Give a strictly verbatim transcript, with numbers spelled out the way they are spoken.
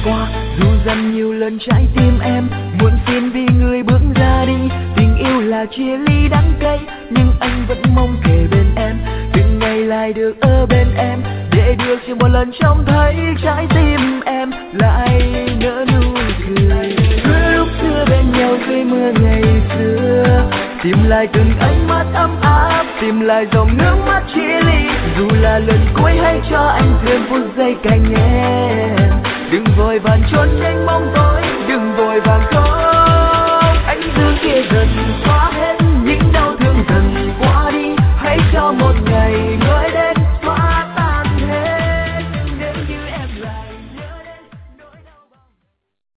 qua. Dù dằn nhiều lần trái tim em muộn phiền vì người bước ra đi. Tình yêu là chia ly đắng cay, nhưng anh vẫn mong kề bên em, từng ngày lại được ở bên em, để được chỉ một lần trông thấy trái tim em lại nở nụ cười. Cứ lúc xưa bên nhau dưới mưa ngày xưa, tìm lại từng ánh mắt ấm áp, tìm lại dòng nước mắt chia ly. Dù là lần cuối hãy cho anh thêm phút giây cạnh em, đừng vội vàng trốn tránh bóng tối, đừng vội vàng khóc.